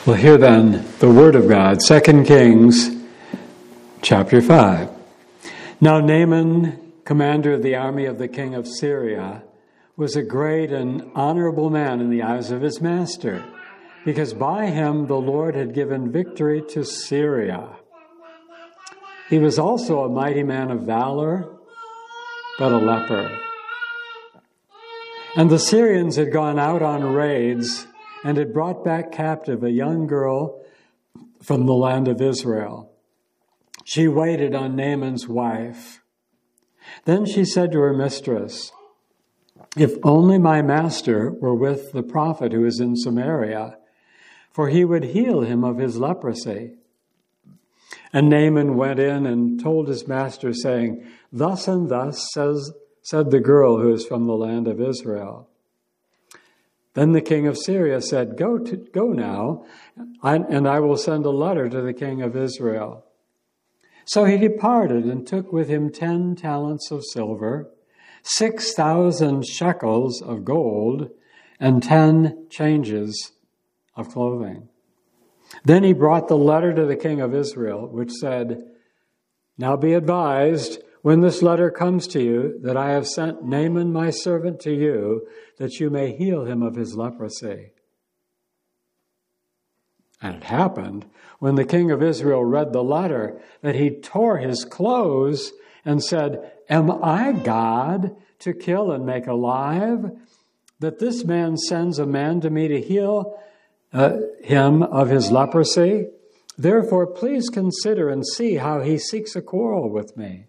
Well, hear then the word of God, 2 Kings chapter 5. Now Naaman, commander of the army of the king of Syria, was a great and honorable man in the eyes of his master, because by him the Lord had given victory to Syria. He was also a mighty man of valor, but a leper. And the Syrians had gone out on raids and had brought back captive a young girl from the land of Israel. She waited on Naaman's wife. Then she said to her mistress, "If only my master were with the prophet who is in Samaria, for he would heal him of his leprosy." And Naaman went in and told his master, saying, "Thus and thus said the girl who is from the land of Israel." Then the king of Syria said, Go now, and I will send a letter to the king of Israel." So he departed and took with him 10 talents of silver, 6,000 shekels of gold, and 10 changes of clothing. Then he brought the letter to the king of Israel, which said, "Now be advised, when this letter comes to you, that I have sent Naaman my servant to you, that you may heal him of his leprosy." And it happened, when the king of Israel read the letter, that he tore his clothes and said, "Am I God to kill and make alive, that this man sends a man to me to heal him of his leprosy? Therefore, please consider and see how he seeks a quarrel with me."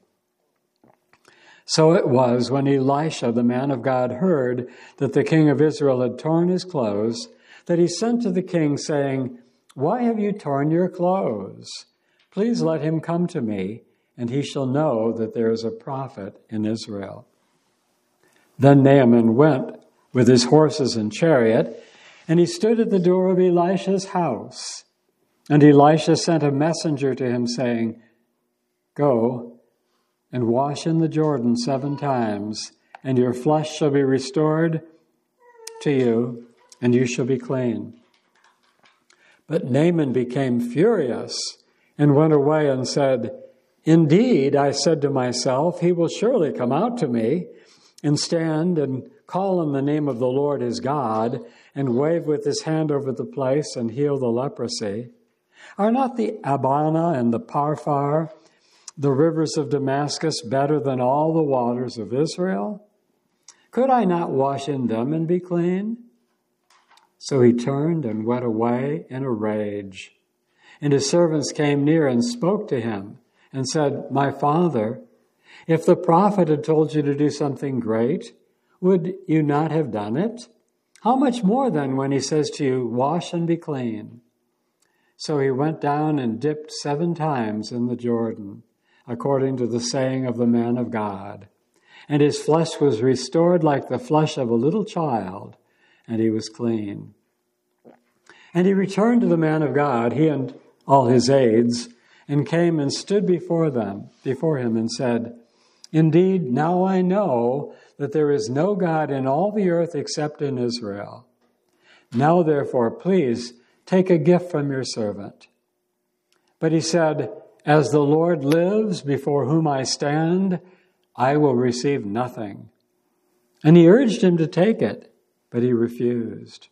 So it was when Elisha, the man of God, heard that the king of Israel had torn his clothes, that he sent to the king, saying, "Why have you torn your clothes? Please let him come to me, and he shall know that there is a prophet in Israel." Then Naaman went with his horses and chariot, and he stood at the door of Elisha's house. And Elisha sent a messenger to him, saying, "Go and wash in the Jordan 7 times, and your flesh shall be restored to you, and you shall be clean." But Naaman became furious and went away and said, "Indeed, I said to myself, he will surely come out to me and stand and call on the name of the Lord his God and wave with his hand over the place and heal the leprosy. Are not the Abana and the Parphar, the rivers of Damascus, better than all the waters of Israel? Could I not wash in them and be clean?" So he turned and went away in a rage. And his servants came near and spoke to him and said, "My father, if the prophet had told you to do something great, would you not have done it? How much more then when he says to you, 'Wash and be clean'?" So he went down and dipped 7 times in the Jordan, according to the saying of the man of God. And his flesh was restored like the flesh of a little child, and he was clean. And he returned to the man of God, he and all his aides, and came and stood before him, and said, "Indeed, now I know that there is no God in all the earth except in Israel. Now, therefore, please take a gift from your servant." But he said, "As the Lord lives, before whom I stand, I will receive nothing." And he urged him to take it, but he refused.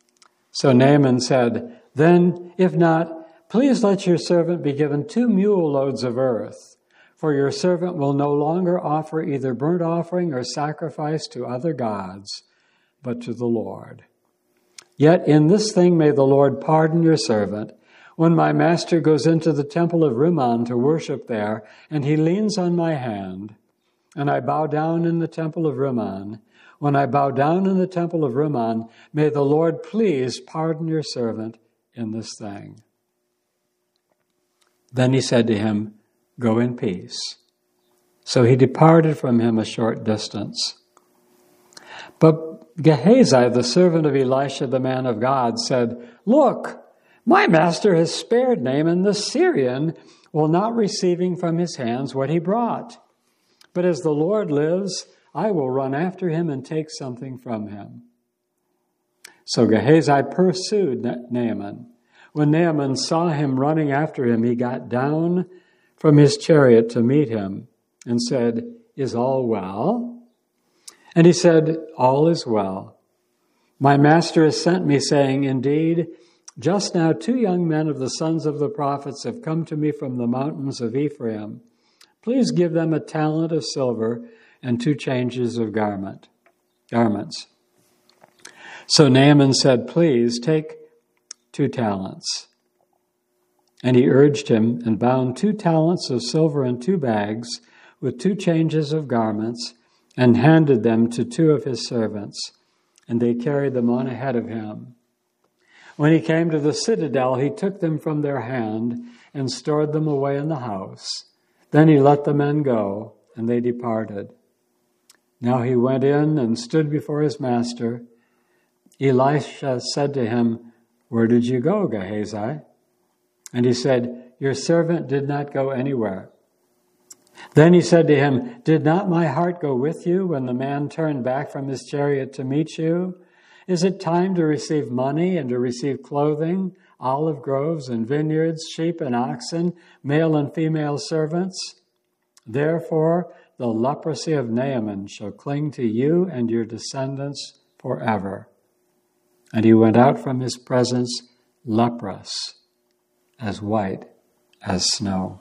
So Naaman said, "Then, if not, please let your servant be given 2 mule loads of earth, for your servant will no longer offer either burnt offering or sacrifice to other gods, but to the Lord. Yet in this thing may the Lord pardon your servant, when my master goes into the temple of Rimmon to worship there, and he leans on my hand, and I bow down in the temple of Rimmon. When I bow down in the temple of Rimmon, may the Lord please pardon your servant in this thing." Then he said to him, "Go in peace." So he departed from him a short distance. But Gehazi, the servant of Elisha, the man of God, said, "Look, my master has spared Naaman the Syrian, while not receiving from his hands what he brought. But as the Lord lives, I will run after him and take something from him." So Gehazi pursued Naaman, When Naaman saw him running after him, he got down from his chariot to meet him and said, "Is all well?" And he said, "All is well. My master has sent me, saying, 'Indeed, just now 2 young men of the sons of the prophets have come to me from the mountains of Ephraim. Please give them a talent of silver and 2 changes of garments.'" So Naaman said, "Please take 2 talents. And he urged him and bound 2 talents of silver in 2 bags with 2 changes of garments and handed them to 2 of his servants. And they carried them on ahead of him. When he came to the citadel, he took them from their hand and stored them away in the house. Then he let the men go, and they departed. Now he went in and stood before his master. Elisha said to him, "Where did you go, Gehazi?" And he said, "Your servant did not go anywhere." Then he said to him, "Did not my heart go with you when the man turned back from his chariot to meet you? Is it time to receive money and to receive clothing, olive groves and vineyards, sheep and oxen, male and female servants? Therefore, the leprosy of Naaman shall cling to you and your descendants forever." And he went out from his presence leprous, as white as snow.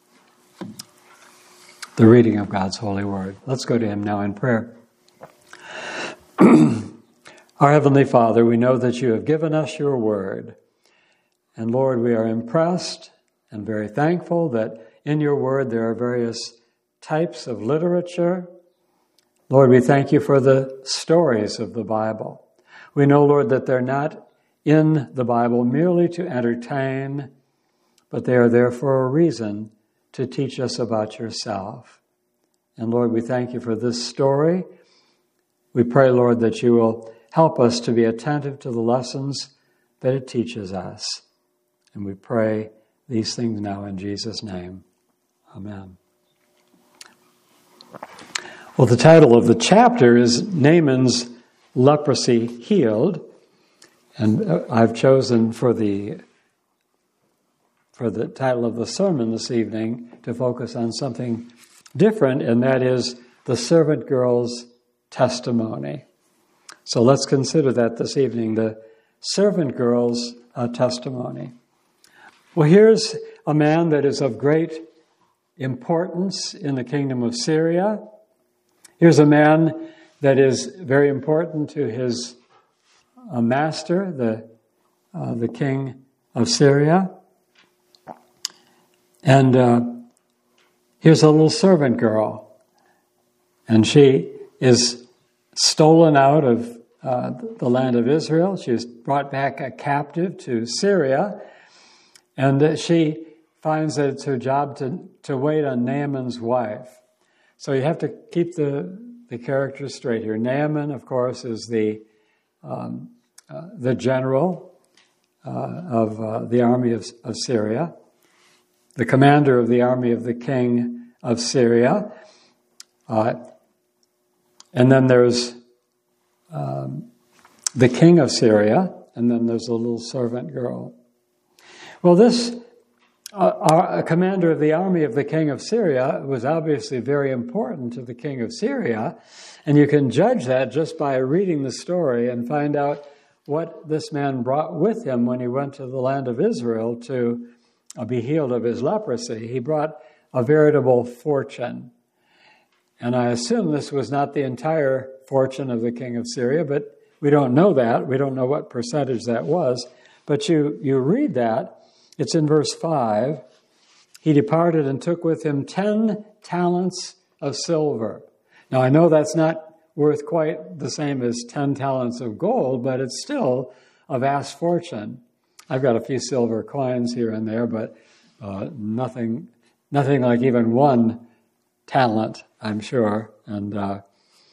The reading of God's holy word. Let's go to him now in prayer. Our Heavenly Father, we know that you have given us your word. And Lord, we are impressed and very thankful that in your word there are various types of literature. Lord, we thank you for the stories of the Bible. We know, Lord, that they're not in the Bible merely to entertain, but they are there for a reason, to teach us about yourself. And Lord, we thank you for this story. We pray, Lord, that you will help us to be attentive to the lessons that it teaches us. And we pray these things now in Jesus' name. Amen. Well, the title of the chapter is Naaman's Leprosy Healed. And I've chosen for the title of the sermon this evening to focus on something different, and that is the servant girl's testimony. So let's consider that this evening, the servant girl's testimony. Well, here's a man that is of great importance in the kingdom of Syria. Here's a man that is very important to his master, the king of Syria. And here's a little servant girl. And she is stolen out of the land of Israel. She was brought back a captive to Syria. And she finds that it's her job to wait on Naaman's wife. So you have to keep the characters straight here. Naaman, of course, is the general of the army of Syria, the commander of the army of the king of Syria. And then there's the king of Syria, and then there's a little servant girl. Well, this commander of the army of the king of Syria was obviously very important to the king of Syria, and you can judge that just by reading the story and find out what this man brought with him when he went to the land of Israel to be healed of his leprosy. He brought a veritable fortune. And I assume this was not the entire fortune of the king of Syria, but we don't know that. We don't know what percentage that was. But you read that. It's in verse 5. He departed and took with him 10 talents of silver. Now, I know that's not worth quite the same as 10 talents of gold, but it's still a vast fortune. I've got a few silver coins here and there, but nothing like even 1 talent, I'm sure. And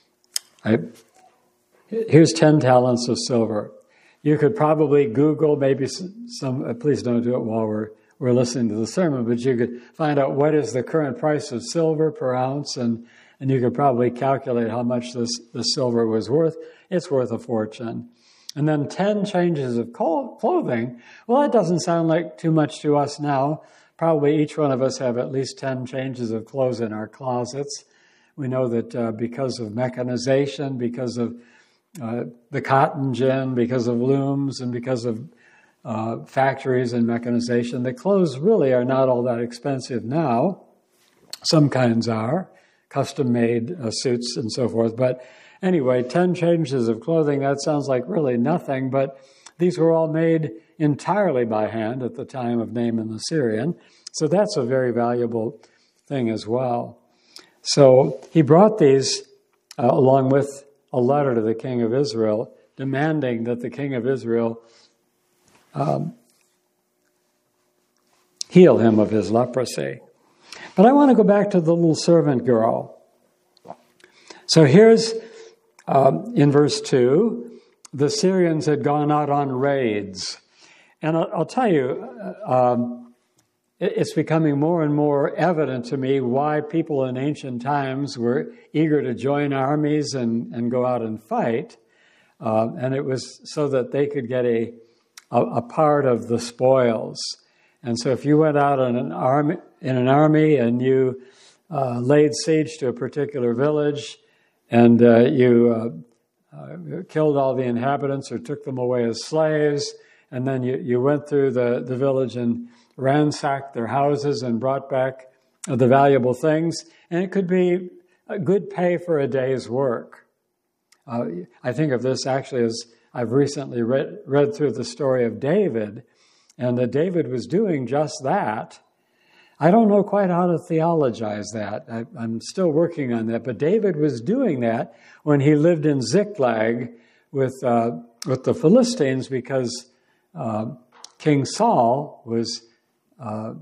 here's 10 talents of silver. You could probably Google maybe some. Please don't do it while we're listening to the sermon, but you could find out what is the current price of silver per ounce, and you could probably calculate how much the silver was worth. It's worth a fortune. And then 10 changes of clothing. Well, that doesn't sound like too much to us now. Probably each one of us have at least 10 changes of clothes in our closets. We know that because of mechanization, because of the cotton gin, because of looms, and because of factories and mechanization, the clothes really are not all that expensive now. Some kinds are, custom-made suits and so forth. But anyway, 10 changes of clothing, that sounds like really nothing, but these were all made entirely by hand at the time of Naaman the Syrian. So that's a very valuable thing as well. So he brought these along with a letter to the king of Israel, demanding that the king of Israel heal him of his leprosy. But I want to go back to the little servant girl. So here's, in verse 2, the Syrians had gone out on raids. And I'll tell you, it's becoming more and more evident to me why people in ancient times were eager to join armies and go out and fight. And it was so that they could get a part of the spoils. And so if you went out in an army and you laid siege to a particular village and you killed all the inhabitants or took them away as slaves, and then you went through the village and ransacked their houses and brought back the valuable things, and it could be a good pay for a day's work. I think of this actually as I've recently read through the story of David, and that David was doing just that. I don't know quite how to theologize that. I'm still working on that, but David was doing that when he lived in Ziklag with the Philistines, because King Saul was on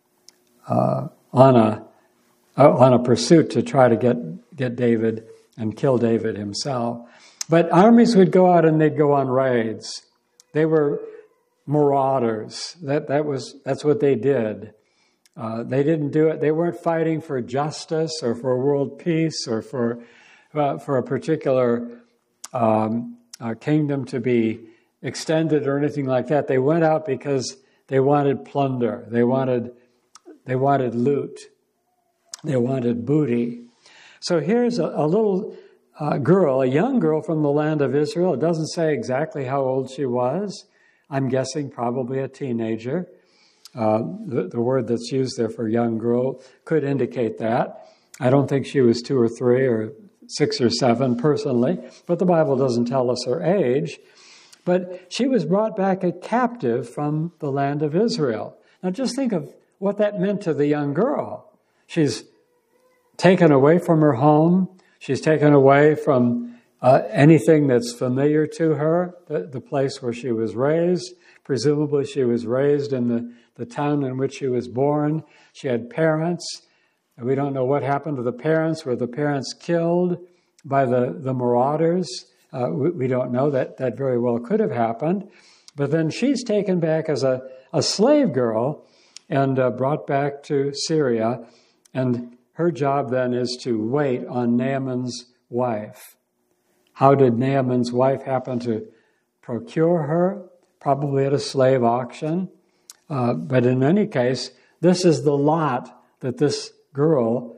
a pursuit to try to get David and kill David himself. But armies would go out and they'd go on raids. They were marauders. That's what they did. They didn't do it. They weren't fighting for justice or for world peace or for a particular kingdom to be extended or anything like that. They went out because they wanted plunder. They wanted loot. They wanted booty. So here's a little girl, a young girl from the land of Israel. It doesn't say exactly how old she was. I'm guessing probably a teenager. The word that's used there for young girl could indicate that. I don't think she was 2 or 3 or 6 or 7 personally, but the Bible doesn't tell us her age. But she was brought back a captive from the land of Israel. Now just think of what that meant to the young girl. She's taken away from her home. She's taken away from anything that's familiar to her, the place where she was raised. Presumably she was raised in the town in which she was born. She had parents. We don't know what happened to the parents. Were the parents killed by the marauders? We don't know. That very well could have happened. But then she's taken back as a slave girl and brought back to Syria. And her job then is to wait on Naaman's wife. How did Naaman's wife happen to procure her? Probably at a slave auction. But in any case, this is the lot that this girl,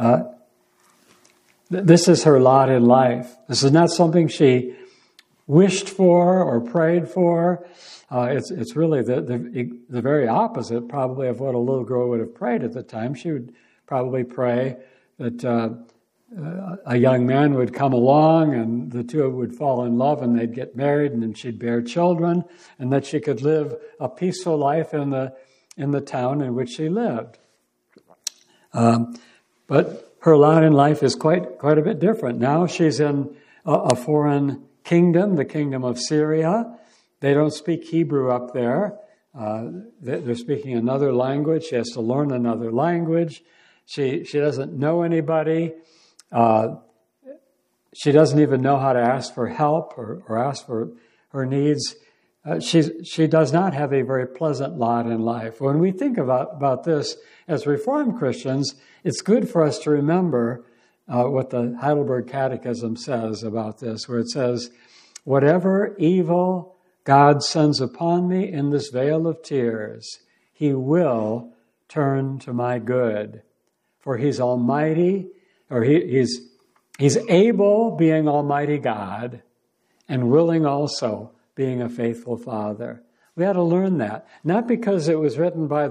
this is her lot in life. This is not something she wished for or prayed for. It's really the very opposite, probably, of what a little girl would have prayed at the time. She would probably pray that a young man would come along and the two would fall in love and they'd get married and then she'd bear children and that she could live a peaceful life in the town in which she lived. But her lot in life is quite a bit different. Now she's in a foreign kingdom, the kingdom of Syria. They don't speak Hebrew up there. They're speaking another language. She has to learn another language. She doesn't know anybody. She doesn't even know how to ask for help or ask for her needs. She does not have a very pleasant lot in life. When we think about this as Reformed Christians, it's good for us to remember what the Heidelberg Catechism says about this, where it says Whatever evil God sends upon me in this vale of tears, he will turn to my good. For he's almighty, or he's able, being Almighty God, and willing also, being a faithful Father. We had to learn that, not because it was written by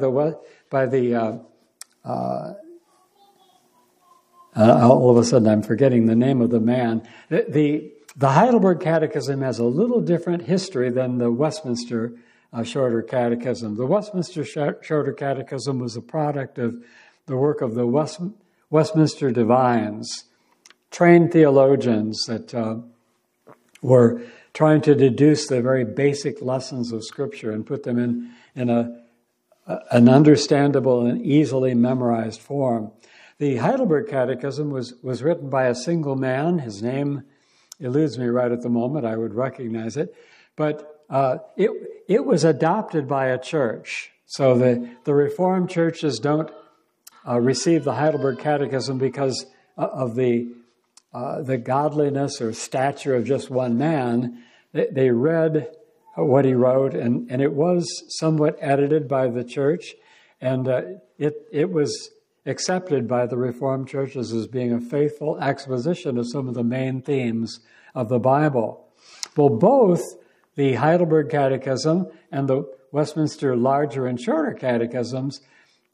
all of a sudden I'm forgetting the name of the man. The Heidelberg Catechism has a little different history than the Westminster Shorter Catechism. The Westminster Shorter Catechism was a product of the work of the Westminster Divines, trained theologians that were trying to deduce the very basic lessons of Scripture and put them in an understandable and easily memorized form. The Heidelberg Catechism was written by a single man. His name eludes me right at the moment. I would recognize it. But it was adopted by a church. So the Reformed churches don't receive the Heidelberg Catechism because of the godliness or stature of just one man. They read what he wrote, and it was somewhat edited by the church, and it was accepted by the Reformed churches as being a faithful exposition of some of the main themes of the Bible. Well, both the Heidelberg Catechism and the Westminster Larger and Shorter Catechisms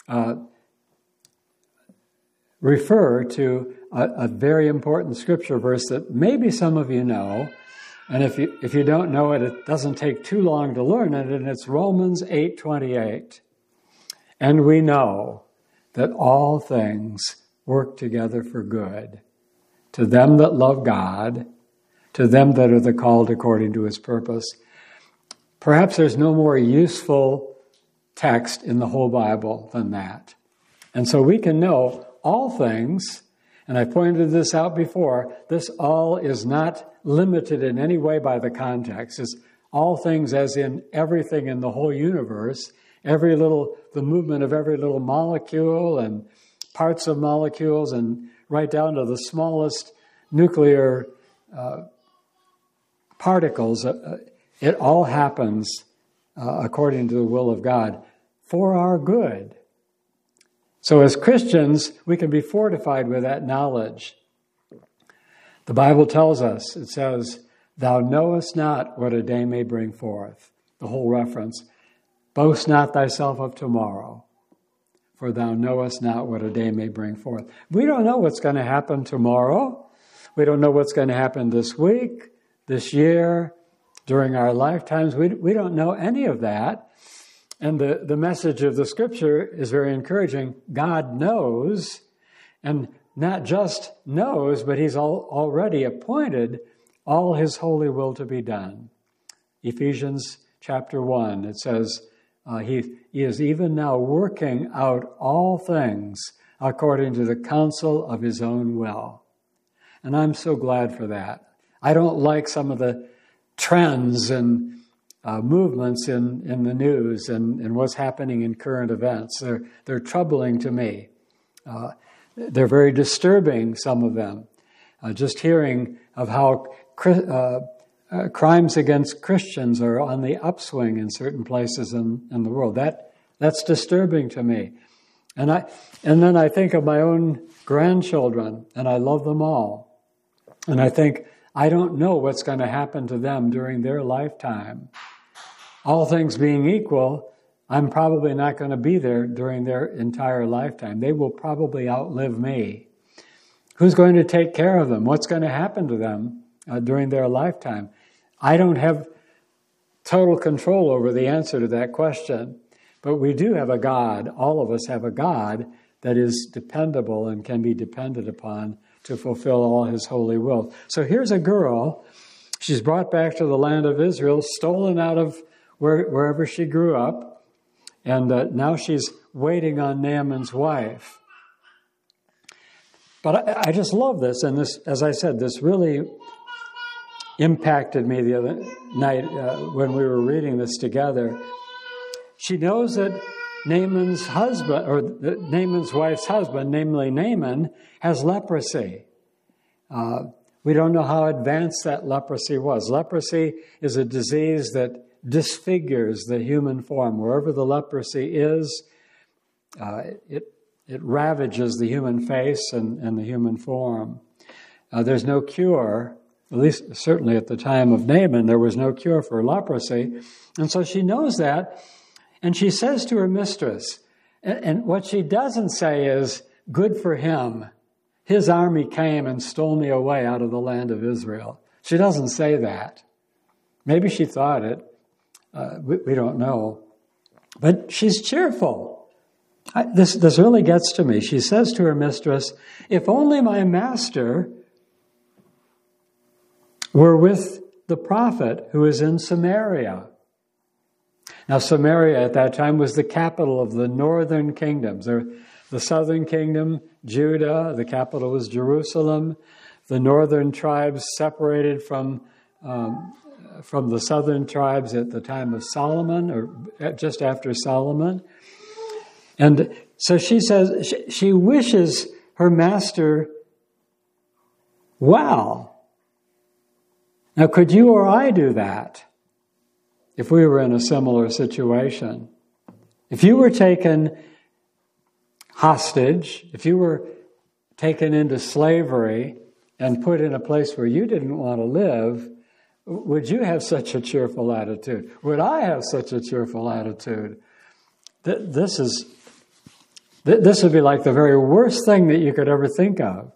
refer to a very important scripture verse that maybe some of you know, and if you don't know it, it doesn't take too long to learn it, and it's Romans 8:28. And we know that all things work together for good, to them that love God, to them that are the called according to his purpose. Perhaps there's no more useful text in the whole Bible than that. And so we can know all things, and I pointed this out before, this all is not limited in any way by the context. It's all things as in everything in the whole universe, the movement of every little molecule and parts of molecules, and right down to the smallest nuclear particles. It all happens according to the will of God for our good. So as Christians, we can be fortified with that knowledge. The Bible tells us, it says, "Thou knowest not what a day may bring forth." The whole reference. "Boast not thyself of tomorrow, for thou knowest not what a day may bring forth." We don't know what's going to happen tomorrow. We don't know what's going to happen this week, this year, during our lifetimes. We don't know any of that. And the message of the Scripture is very encouraging. God knows, and not just knows, but he's already appointed all his holy will to be done. Ephesians chapter 1, it says, he is even now working out all things according to the counsel of his own will. And I'm so glad for that. I don't like some of the trends and movements in the news and what's happening in current events. They're troubling to me. They're very disturbing, some of them. Just hearing of how crimes against Christians are on the upswing in certain places in the world. That's disturbing to me. And then I think of my own grandchildren, and I love them all. And I think, I don't know what's going to happen to them during their lifetime. All things being equal, I'm probably not going to be there during their entire lifetime. They will probably outlive me. Who's going to take care of them? What's going to happen to them during their lifetime? I don't have total control over the answer to that question, but we do have a God. All of us have a God that is dependable and can be depended upon to fulfill all his holy will. So here's a girl. She's brought back to the land of Israel, stolen out of wherever she grew up, and now she's waiting on Naaman's wife. But I just love this, and this, as I said, this really impacted me the other night when we were reading this together. She knows that Naaman's husband, or Naaman's wife's husband, namely Naaman, has leprosy. We don't know how advanced that leprosy was. Leprosy is a disease that disfigures the human form. Wherever the leprosy is, it ravages the human face and the human form. There's no cure, at least certainly at the time of Naaman, there was no cure for leprosy. And so she knows that, and she says to her mistress, and what she doesn't say is, good for him. His army came and stole me away out of the land of Israel. She doesn't say that. Maybe she thought it. We don't know. But she's cheerful. This really gets to me. She says to her mistress, if only my master were with the prophet who is in Samaria. Now, Samaria at that time was the capital of the northern kingdoms. The southern kingdom, Judah, the capital was Jerusalem. The northern tribes separated from the southern tribes at the time of Solomon, or just after Solomon. And so she says, she wishes her master well. Now, could you or I do that if we were in a similar situation? If you were taken hostage, if you were taken into slavery and put in a place where you didn't want to live, would you have such a cheerful attitude? Would I have such a cheerful attitude? This would be like the very worst thing that you could ever think of.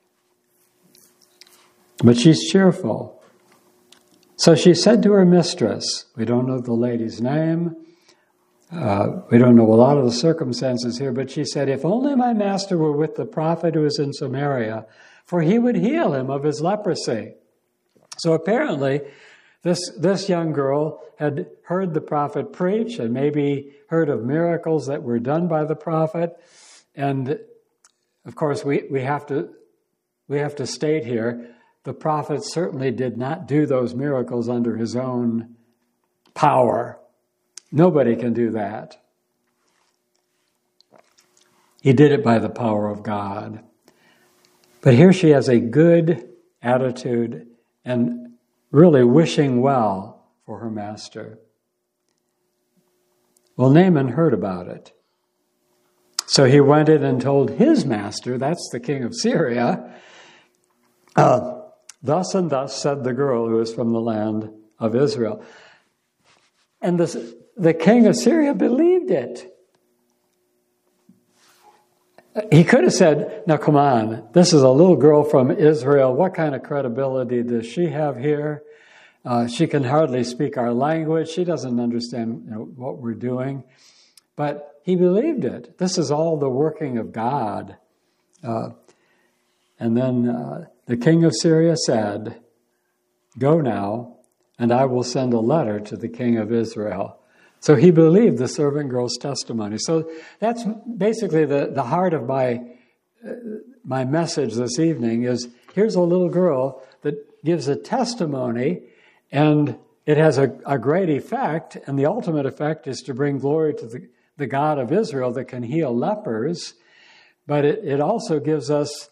But she's cheerful. So she said to her mistress, we don't know the lady's name, we don't know a lot of the circumstances here, but she said, if only my master were with the prophet who is in Samaria, for he would heal him of his leprosy. So apparently, this young girl had heard the prophet preach and maybe heard of miracles that were done by the prophet. And of course, we have to state here, the prophet certainly did not do those miracles under his own power. Nobody can do that. He did it by the power of God. But here she has a good attitude and really wishing well for her master. Well, Naaman heard about it. So he went in and told his master, that's the king of Syria, thus and thus said the girl who is from the land of Israel. And the king of Syria believed it. He could have said, now come on, this is a little girl from Israel. What kind of credibility does she have here? She can hardly speak our language. She doesn't understand what we're doing. But he believed it. This is all the working of God. And then the king of Syria said, go now, and I will send a letter to the king of Israel. So he believed the servant girl's testimony. So that's basically the heart of my message this evening is, here's a little girl that gives a testimony, and it has a great effect, and the ultimate effect is to bring glory to the God of Israel that can heal lepers. But it also gives us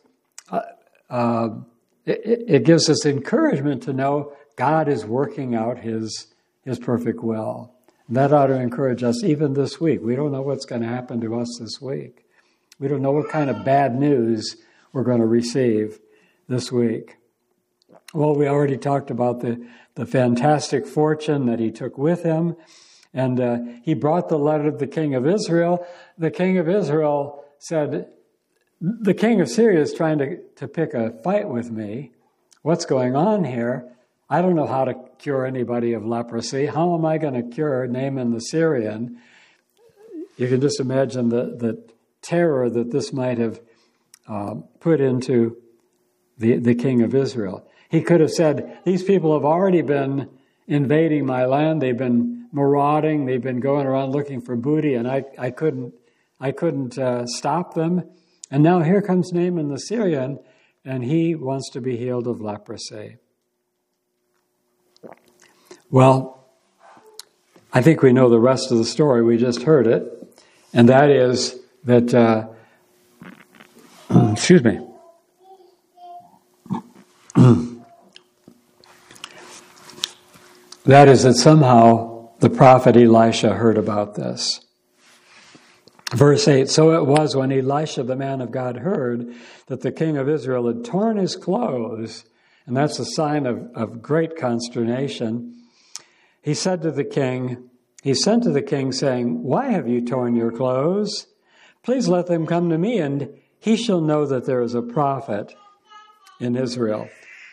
it gives us encouragement to know God is working out His perfect will. That ought to encourage us even this week. We don't know what's going to happen to us this week. We don't know what kind of bad news we're going to receive this week. Well, we already talked about the fantastic fortune that he took with him. And he brought the letter to the king of Israel. The king of Israel said, the king of Syria is trying to pick a fight with me. What's going on here? I don't know how to cure anybody of leprosy. How am I going to cure Naaman the Syrian? You can just imagine the terror that this might have put into the king of Israel. He could have said, these people have already been invading my land. They've been marauding. They've been going around looking for booty, and I couldn't stop them. And now here comes Naaman the Syrian, and he wants to be healed of leprosy. Well, I think we know the rest of the story. We just heard it. And that is that, excuse me. That is, that somehow the prophet Elisha heard about this. Verse 8, so it was when Elisha, the man of God, heard that the king of Israel had torn his clothes, and that's a sign of great consternation. He sent to the king, saying, why have you torn your clothes? Please let them come to me, and he shall know that there is a prophet in Israel.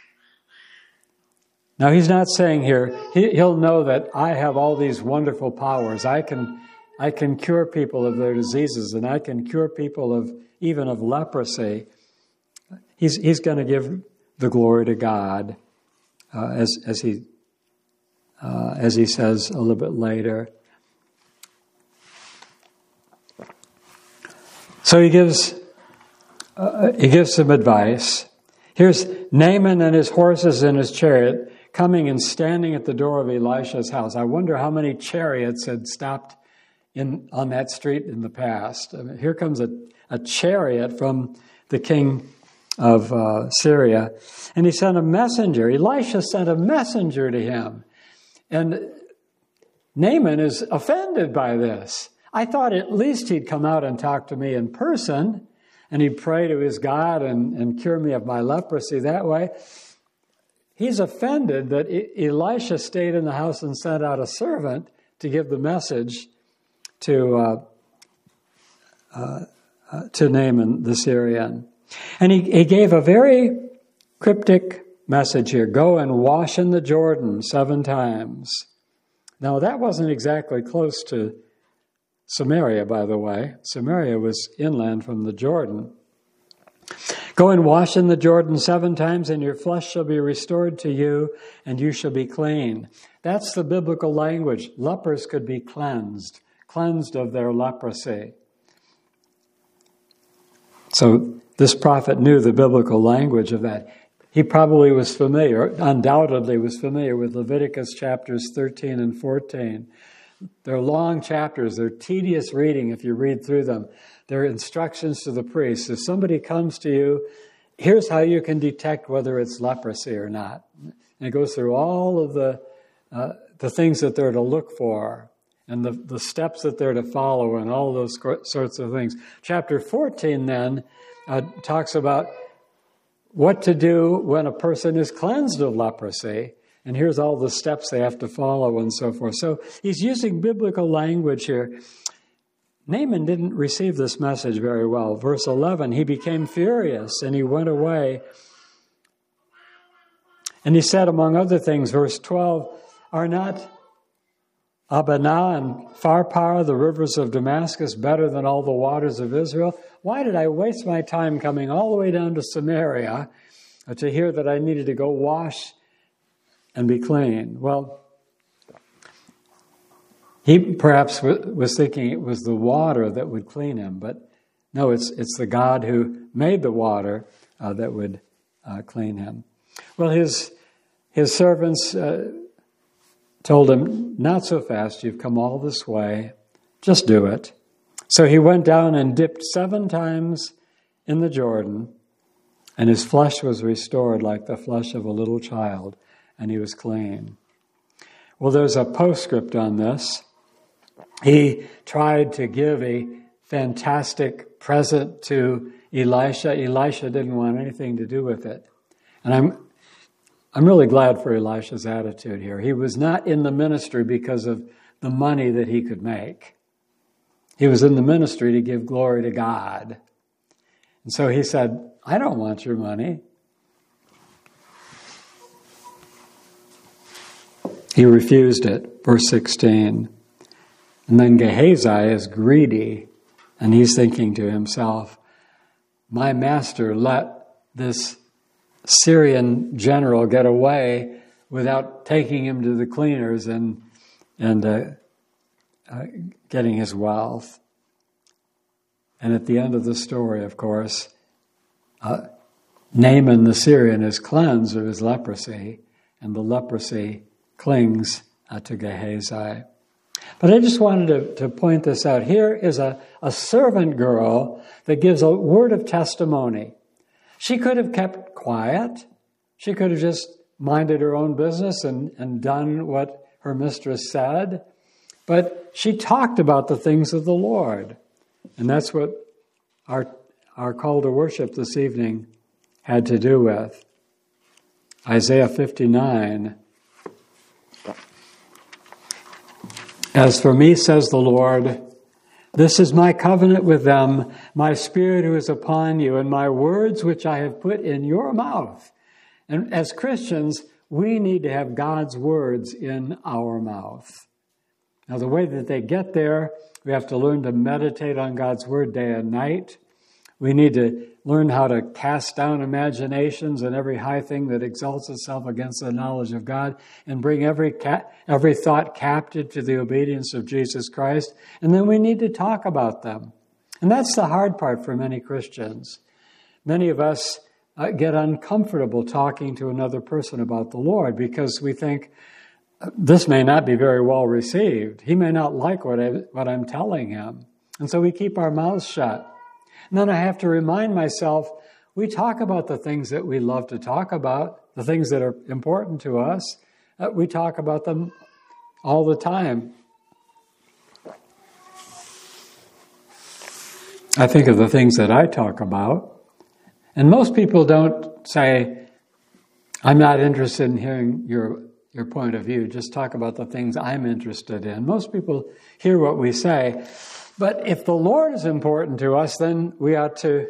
Now, he's not saying here, he'll know that I have all these wonderful powers. I can cure people of their diseases, and I can cure people even of leprosy. He's going to give the glory to God, as he says a little bit later. So he gives some advice. Here's Naaman and his horses and his chariot coming and standing at the door of Elisha's house. I wonder how many chariots had stopped on that street in the past. I mean, here comes a chariot from the king of Syria. And he sent a messenger. Elisha sent a messenger to him. And Naaman is offended by this. I thought at least he'd come out and talk to me in person, and he'd pray to his God and cure me of my leprosy that way. He's offended that Elisha stayed in the house and sent out a servant to give the message to Naaman the Syrian. And he gave a very cryptic message here. Go and wash in the Jordan 7 times. Now, that wasn't exactly close to Samaria, by the way. Samaria was inland from the Jordan. Go and wash in the Jordan 7 times, and your flesh shall be restored to you, and you shall be clean. That's the biblical language. Lepers could be cleansed of their leprosy. So this prophet knew the biblical language of that. He probably was undoubtedly was familiar with Leviticus chapters 13 and 14. They're long chapters. They're tedious reading if you read through them. They're instructions to the priests. If somebody comes to you, here's how you can detect whether it's leprosy or not. And it goes through all of the things that they're to look for and the steps that they're to follow and all those sorts of things. Chapter 14 then talks about what to do when a person is cleansed of leprosy. And here's all the steps they have to follow and so forth. So he's using biblical language here. Naaman didn't receive this message very well. Verse 11, he became furious and he went away. And he said, among other things, verse 12, are not Abana and Pharpar, the rivers of Damascus, better than all the waters of Israel? Why did I waste my time coming all the way down to Samaria to hear that I needed to go wash and be clean? Well, he perhaps was thinking it was the water that would clean him, but no, it's the God who made the water that would clean him. Well, his servants told him, not so fast, you've come all this way, just do it. So he went down and dipped 7 times in the Jordan, and his flesh was restored like the flesh of a little child, and he was clean. Well, there's a postscript on this. He tried to give a fantastic present to Elisha. Elisha didn't want anything to do with it. And I'm really glad for Elisha's attitude here. He was not in the ministry because of the money that he could make. He was in the ministry to give glory to God. And so he said, I don't want your money. He refused it, verse 16. And then Gehazi is greedy, and he's thinking to himself, my master let this Syrian general get away without taking him to the cleaners and getting his wealth. And at the end of the story, of course, Naaman the Syrian is cleansed of his leprosy, and the leprosy clings to Gehazi. But I just wanted to point this out. Here is a servant girl that gives a word of testimony. She could have kept quiet. She could have just minded her own business and done what her mistress said, but she talked about the things of the Lord. And that's what our call to worship this evening had to do with. Isaiah 59. As for me, says the Lord, this is my covenant with them, my spirit who is upon you, and my words which I have put in your mouth. And as Christians, we need to have God's words in our mouth. Now, the way that they get there, we have to learn to meditate on God's word day and night. We need to learn how to cast down imaginations and every high thing that exalts itself against the knowledge of God and bring every thought captive to the obedience of Jesus Christ. And then we need to talk about them. And that's the hard part for many Christians. Many of us get uncomfortable talking to another person about the Lord because we think, this may not be very well received. He may not like what I'm telling him. And so we keep our mouths shut. And then I have to remind myself, we talk about the things that we love to talk about, the things that are important to us. We talk about them all the time. I think of the things that I talk about. And most people don't say, I'm not interested in hearing your point of view. Just talk about the things I'm interested in. Most people hear what we say. But if the Lord is important to us, then we ought to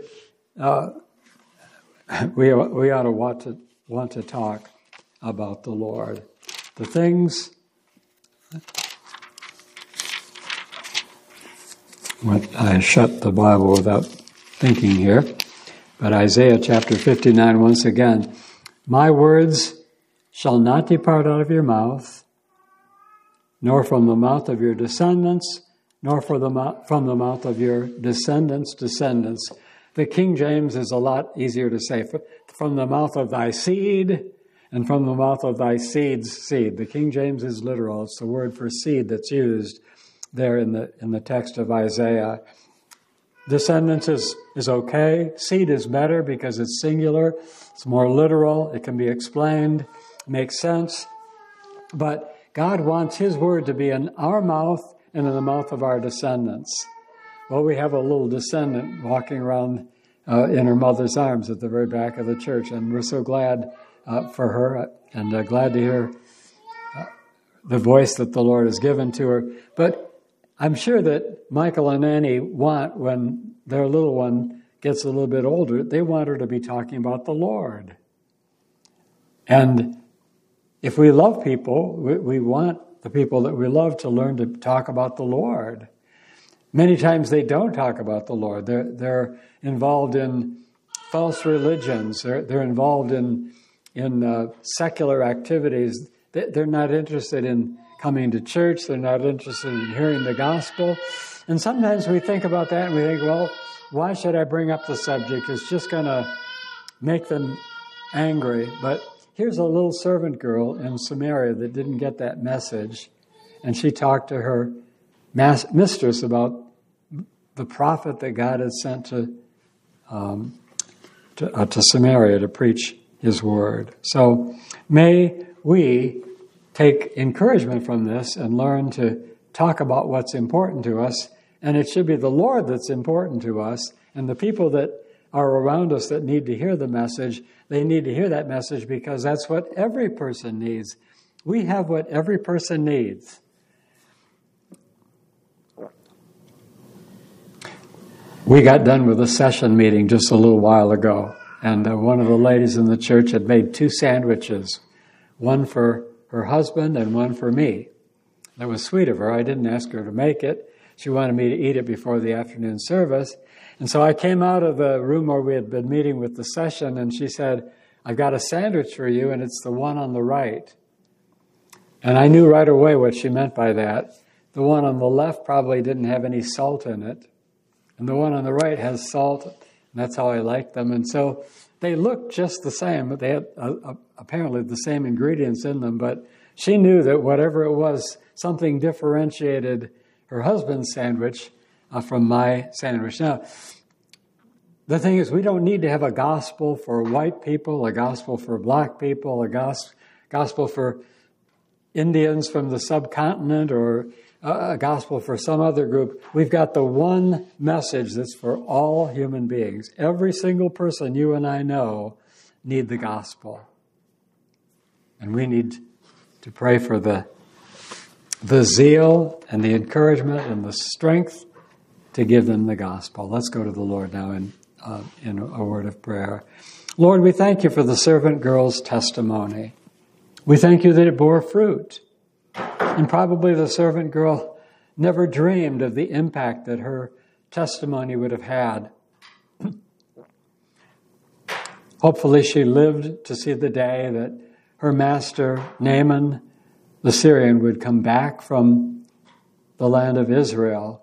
want to talk about the Lord. The things. I shut the Bible without thinking here. But Isaiah chapter 59, once again, my words shall not depart out of your mouth, nor from the mouth of your descendants, nor from the mouth of your descendants' descendants. The King James is a lot easier to say. From the mouth of thy seed, and from the mouth of thy seed's seed. The King James is literal. It's the word for seed that's used there in the text of Isaiah. Descendants is okay. Seed is better because it's singular. It's more literal. It can be explained. Makes sense. But God wants His word to be in our mouth and in the mouth of our descendants. Well, we have a little descendant walking around in her mother's arms at the very back of the church, and we're so glad for her and glad to hear the voice that the Lord has given to her. But I'm sure that Michael and Annie want, when their little one gets a little bit older, they want her to be talking about the Lord. And if we love people, we want the people that we love to learn to talk about the Lord. Many times they don't talk about the Lord. They're involved in false religions. They're involved in secular activities. They're not interested in coming to church. They're not interested in hearing the gospel. And sometimes we think about that and we think, well, why should I bring up the subject? It's just going to make them angry. But here's a little servant girl in Samaria that didn't get that message. And she talked to her mistress about the prophet that God had sent to Samaria to preach His word. So may we take encouragement from this and learn to talk about what's important to us. And it should be the Lord that's important to us. And the people that are around us that need to hear the message, they need to hear that message because that's what every person needs. We have what every person needs. We got done with a session meeting just a little while ago, and one of the ladies in the church had made 2 sandwiches, one for her husband and one for me. That was sweet of her. I didn't ask her to make it. She wanted me to eat it before the afternoon service. And so I came out of the room where we had been meeting with the session, and she said, I've got a sandwich for you, and it's the one on the right. And I knew right away what she meant by that. The one on the left probably didn't have any salt in it. And the one on the right has salt, and that's how I like them. And so they looked just the same. They had apparently the same ingredients in them, but she knew that whatever it was, something differentiated her husband's sandwich from my sandwich. Now, the thing is, we don't need to have a gospel for white people, a gospel for black people, a gospel for Indians from the subcontinent or a gospel for some other group. We've got the one message that's for all human beings. Every single person you and I know need the gospel. And we need to pray for the zeal and the encouragement and the strength to give them the gospel. Let's go to the Lord now in a word of prayer. Lord, we thank you for the servant girl's testimony. We thank you that it bore fruit. And probably the servant girl never dreamed of the impact that her testimony would have had. Hopefully she lived to see the day that her master, Naaman, the Syrian, would come back from the land of Israel,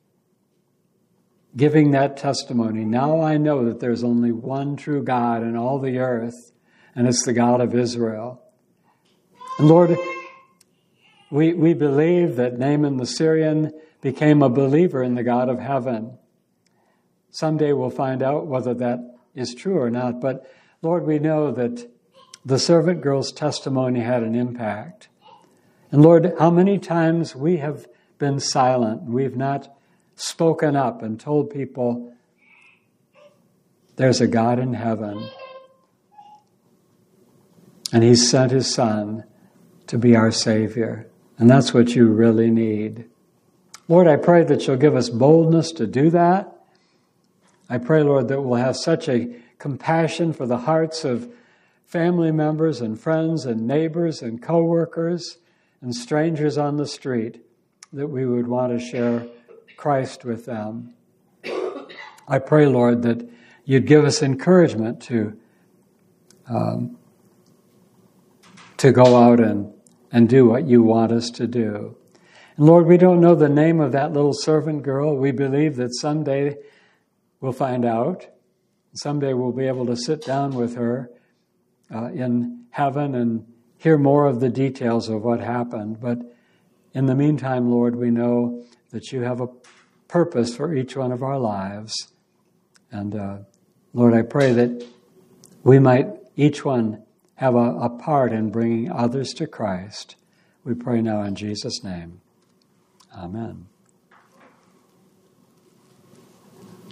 giving that testimony. Now I know that there's only one true God in all the earth, and it's the God of Israel. And Lord, we believe that Naaman the Syrian became a believer in the God of heaven. Someday we'll find out whether that is true or not. But Lord, we know that the servant girl's testimony had an impact. And Lord, how many times we have been silent. We've not spoken up and told people there's a God in heaven. And He sent His Son to be our Savior. And that's what you really need. Lord, I pray that you'll give us boldness to do that. I pray, Lord, that we'll have such a compassion for the hearts of family members and friends and neighbors and co-workers and strangers on the street that we would want to share Christ with them. I pray, Lord, that you'd give us encouragement to go out and do what you want us to do. And Lord, we don't know the name of that little servant girl. We believe that someday we'll find out. Someday we'll be able to sit down with her in heaven and hear more of the details of what happened. But in the meantime, Lord, we know that you have a purpose for each one of our lives. And Lord, I pray that we might each one have a part in bringing others to Christ. We pray now in Jesus' name. Amen.